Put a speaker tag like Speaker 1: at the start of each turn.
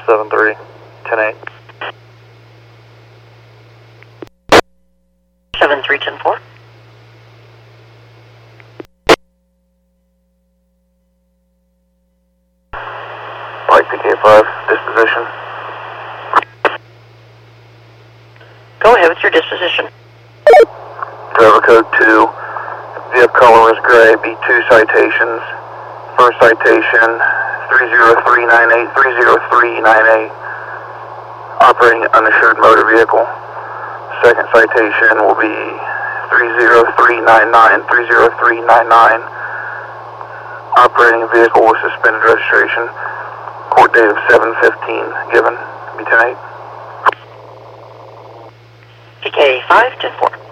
Speaker 1: 73, 10-8.
Speaker 2: 73, 10-4.
Speaker 1: Pike PK5, disposition.
Speaker 2: Go ahead with your disposition.
Speaker 1: Driver code 2, vehicle color is gray, B2 citations. First citation, 30398, 30398, operating uninsured motor vehicle. Second citation will be 30399, 30399, operating vehicle with suspended registration. Court date of 7/15 given, be 10-8.
Speaker 2: PK5, 10-4.